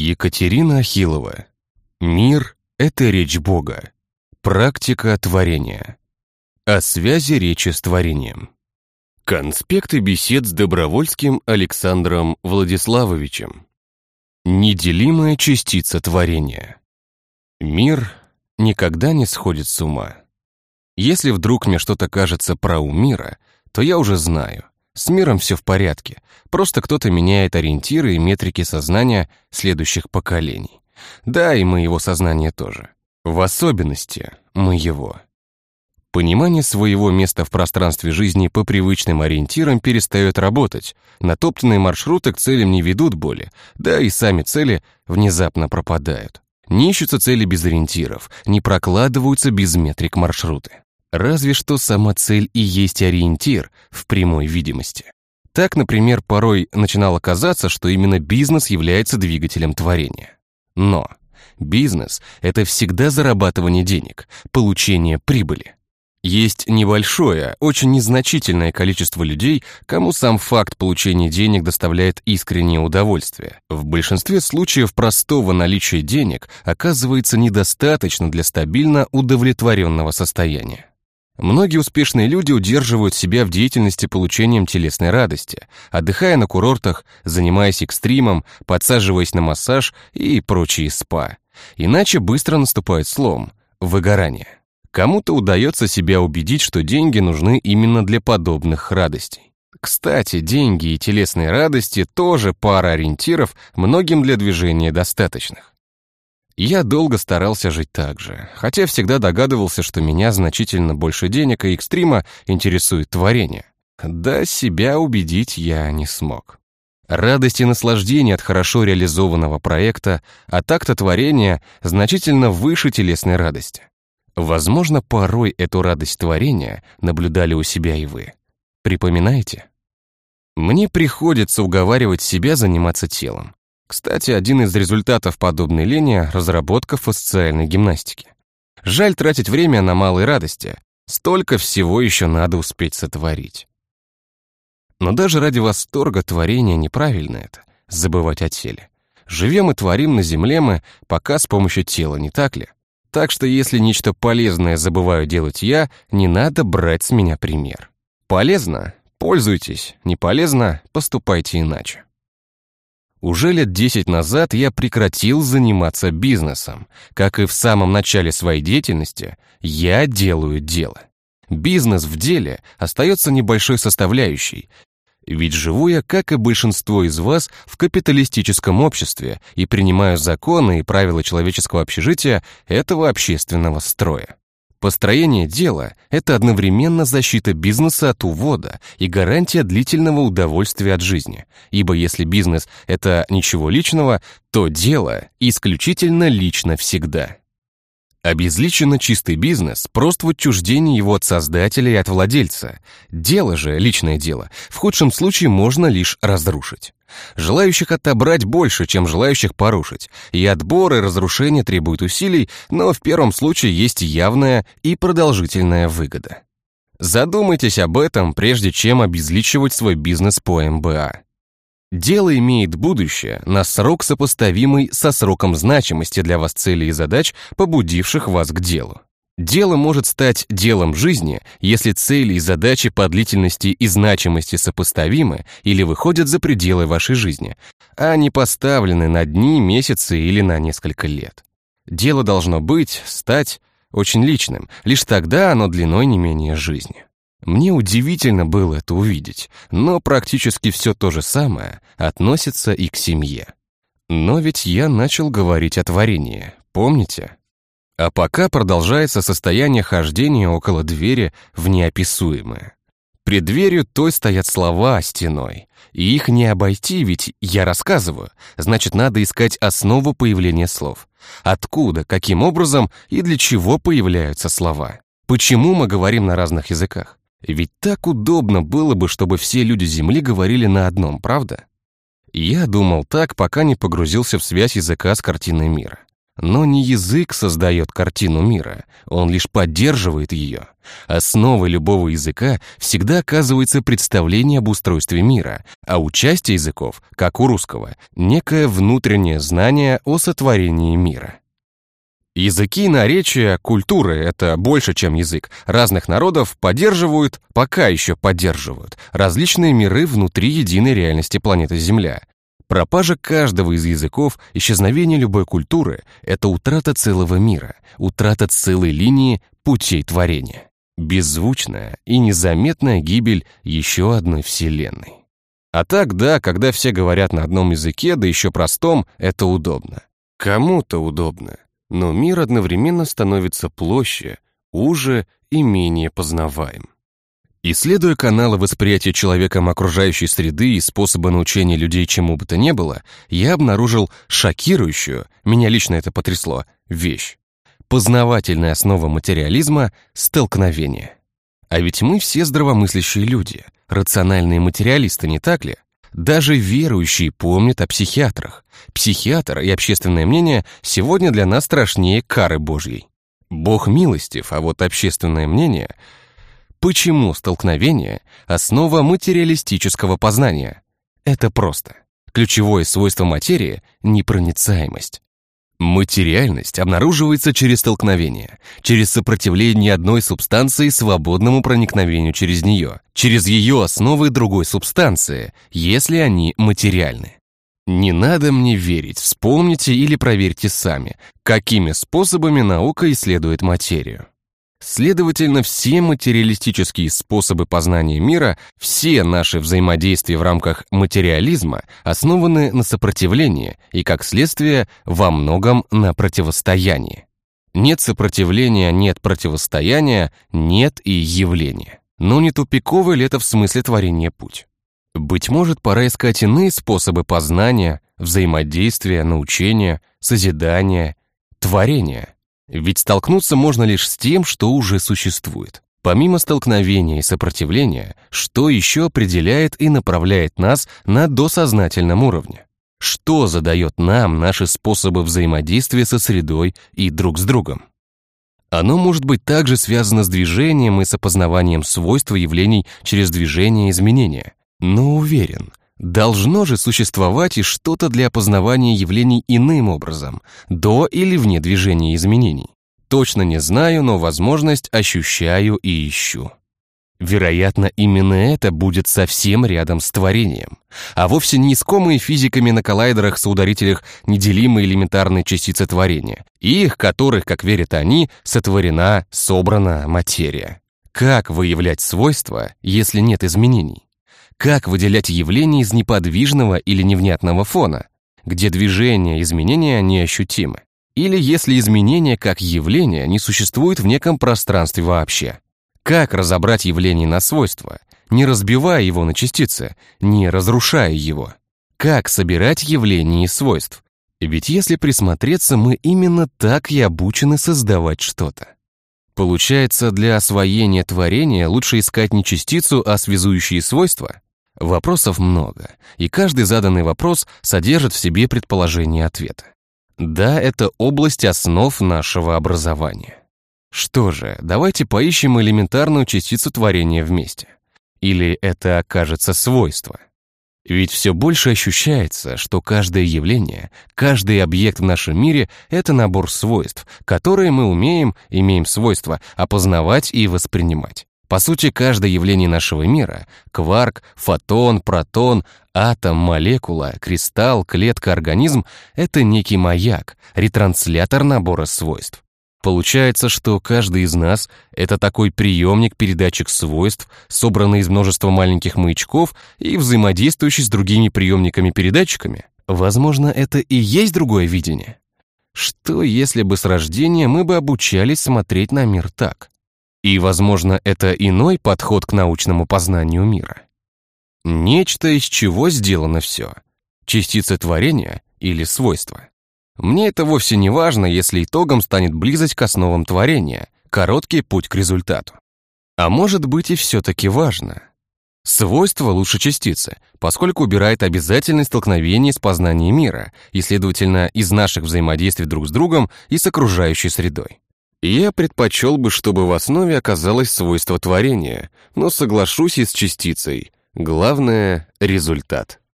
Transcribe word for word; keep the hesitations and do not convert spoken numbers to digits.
Екатерина Ахиллова. Мир — это речь Бога. Практика творения. О связи речи с творением. Конспекты бесед с Добровольским Александром Владиславовичем. Неделимая частица творения. Мир никогда не сходит с ума. Если вдруг мне что-то кажется про ум мира, то я уже знаю. С миром все в порядке, просто кто-то меняет ориентиры и метрики сознания следующих поколений. Да, и моего сознания тоже. В особенности моего. Понимание своего места в пространстве жизни по привычным ориентирам перестает работать, натоптанные маршруты к целям не ведут более, да и сами цели внезапно пропадают. Не ищутся цели без ориентиров, не прокладываются без метрик маршруты. Разве что сама цель и есть ориентир в прямой видимости. Так, например, порой начинало казаться, что именно бизнес является двигателем творения. Но бизнес — это всегда зарабатывание денег, получение прибыли. Есть небольшое, очень незначительное количество людей, кому сам факт получения денег доставляет искреннее удовольствие. В большинстве случаев простого наличия денег оказывается недостаточно для стабильно удовлетворенного состояния. Многие успешные люди удерживают себя в деятельности получением телесной радости, отдыхая на курортах, занимаясь экстримом, подсаживаясь на массаж и прочие спа. Иначе быстро наступает слом – выгорание. Кому-то удается себя убедить, что деньги нужны именно для подобных радостей. Кстати, деньги и телесные радости тоже пара ориентиров, многим для движения достаточных. Я долго старался жить так же, хотя всегда догадывался, что меня значительно больше денег и экстрима интересует творение. Да себя убедить я не смог. Радость и наслаждение от хорошо реализованного проекта, а так-то творения значительно выше телесной радости. Возможно, порой эту радость творения наблюдали у себя и вы. Припоминаете? Мне приходится уговаривать себя заниматься телом. Кстати, один из результатов подобной лени — разработка фасциальной гимнастики. Жаль тратить время на малые радости. Столько всего еще надо успеть сотворить. Но даже ради восторга творения неправильно это — забывать о теле. Живем и творим на земле мы пока с помощью тела, не так ли? Так что если нечто полезное забываю делать я, не надо брать с меня пример. Полезно — пользуйтесь, не полезно — поступайте иначе. Уже лет десять назад я прекратил заниматься бизнесом. Как и в самом начале своей деятельности, я делаю дело. Бизнес в деле остается небольшой составляющей, ведь живу я, как и большинство из вас, в капиталистическом обществе и принимаю законы и правила человеческого общежития этого общественного строя. Построение дела — это одновременно защита бизнеса от увода и гарантия длительного удовольствия от жизни, ибо если бизнес — это ничего личного, то дело исключительно лично всегда. Обезличенно чистый бизнес прост в отчуждении его от создателя и от владельца. Дело же, личное дело, в худшем случае можно лишь разрушить. Желающих отобрать больше, чем желающих порушить, и отбор и разрушение требуют усилий, но в первом случае есть явная и продолжительная выгода. Задумайтесь об этом, прежде чем обезличивать свой бизнес по эм бэ а. Дело имеет будущее на срок, сопоставимый со сроком значимости для вас целей и задач, побудивших вас к делу. Дело может стать делом жизни, если цели и задачи по длительности и значимости сопоставимы или выходят за пределы вашей жизни, а не поставлены на дни, месяцы или на несколько лет. Дело должно быть, стать очень личным, лишь тогда оно длиной не менее жизни. Мне удивительно было это увидеть, но практически все то же самое относится и к семье. Но ведь я начал говорить о творении, помните? А пока продолжается состояние хождения около двери в неописуемое. Пред дверью той стоят слова стеной, и их не обойти, ведь я рассказываю, значит, надо искать основу появления слов. Откуда, каким образом и для чего появляются слова? Почему мы говорим на разных языках? Ведь так удобно было бы, чтобы все люди Земли говорили на одном, правда? Я думал так, пока не погрузился в связь языка с картиной мира. Но не язык создает картину мира, он лишь поддерживает ее. Основой любого языка всегда оказывается представление об устройстве мира, а у части языков, как у русского, некое внутреннее знание о сотворении мира. Языки, наречия, культуры — это больше, чем язык. Разных народов поддерживают, пока еще поддерживают, различные миры внутри единой реальности планеты Земля. Пропажа каждого из языков, исчезновение любой культуры — это утрата целого мира, утрата целой линии путей творения. Беззвучная и незаметная гибель еще одной вселенной. А так, да, когда все говорят на одном языке, да еще простом, это удобно. Кому-то удобно, но мир одновременно становится площе, уже и менее познаваем. Исследуя каналы восприятия человеком окружающей среды и способы научения людей чему бы то ни было, я обнаружил шокирующую, меня лично это потрясло, вещь. Познавательная основа материализма — столкновение. А ведь мы все здравомыслящие люди, рациональные материалисты, не так ли? Даже верующие помнят о психиатрах. Психиатр и общественное мнение сегодня для нас страшнее кары Божьей. Бог милостив, а вот общественное мнение... Почему столкновение — основа материалистического познания? Это просто. Ключевое свойство материи — непроницаемость. Материальность обнаруживается через столкновение, через сопротивление одной субстанции свободному проникновению через нее, через ее основы другой субстанции, если они материальны. Не надо мне верить, вспомните или проверьте сами, какими способами наука исследует материю. Следовательно, все материалистические способы познания мира, все наши взаимодействия в рамках материализма основаны на сопротивлении и, как следствие, во многом на противостоянии. Нет сопротивления, нет противостояния, нет и явления. Но не тупиковый ли это в смысле творения путь? Быть может, пора искать иные способы познания, взаимодействия, научения, созидания, творения. Ведь столкнуться можно лишь с тем, что уже существует. Помимо столкновения и сопротивления, что еще определяет и направляет нас на досознательном уровне? Что задает нам наши способы взаимодействия со средой и друг с другом? Оно может быть также связано с движением и с опознаванием свойств явлений через движение и изменения. Но уверен, должно же существовать и что-то для опознавания явлений иным образом, до или вне движения и изменений. Точно не знаю, но возможность ощущаю и ищу. Вероятно, именно это будет совсем рядом с творением, а вовсе не искомые физиками на коллайдерах-соударителях неделимые элементарные частицы творения, их, которых, как верят они, сотворена, собрана материя. Как выявлять свойства, если нет изменений? Как выделять явления из неподвижного или невнятного фона, где движение и изменения неощутимы? Или если изменения как явление не существует в неком пространстве вообще? Как разобрать явление на свойства, не разбивая его на частицы, не разрушая его? Как собирать явления из свойств? Ведь если присмотреться, мы именно так и обучены создавать что-то. Получается, для освоения творения лучше искать не частицу, а связующие свойства? Вопросов много, и каждый заданный вопрос содержит в себе предположение ответа. Да, это область основ нашего образования. Что же, давайте поищем элементарную частицу творения вместе. Или это окажется свойство? Ведь все больше ощущается, что каждое явление, каждый объект в нашем мире — это набор свойств, которые мы умеем, имеем свойства опознавать и воспринимать. По сути, каждое явление нашего мира — кварк, фотон, протон, атом, молекула, кристалл, клетка, организм — это некий маяк, ретранслятор набора свойств. Получается, что каждый из нас — это такой приемник-передатчик свойств, собранный из множества маленьких маячков и взаимодействующий с другими приемниками-передатчиками. Возможно, это и есть другое видение. Что, если бы с рождения мы бы обучались смотреть на мир так? И, возможно, это иной подход к научному познанию мира. Нечто, из чего сделано все. Частица творения или свойства. Мне это вовсе не важно, если итогом станет близость к основам творения, короткий путь к результату. А может быть и все-таки важно. Свойство лучше частицы, поскольку убирает обязательное столкновение с познанием мира и, следовательно, из наших взаимодействий друг с другом и с окружающей средой. Я предпочел бы, чтобы в основе оказалось свойство творения, но соглашусь и с частицей. Главное — результат.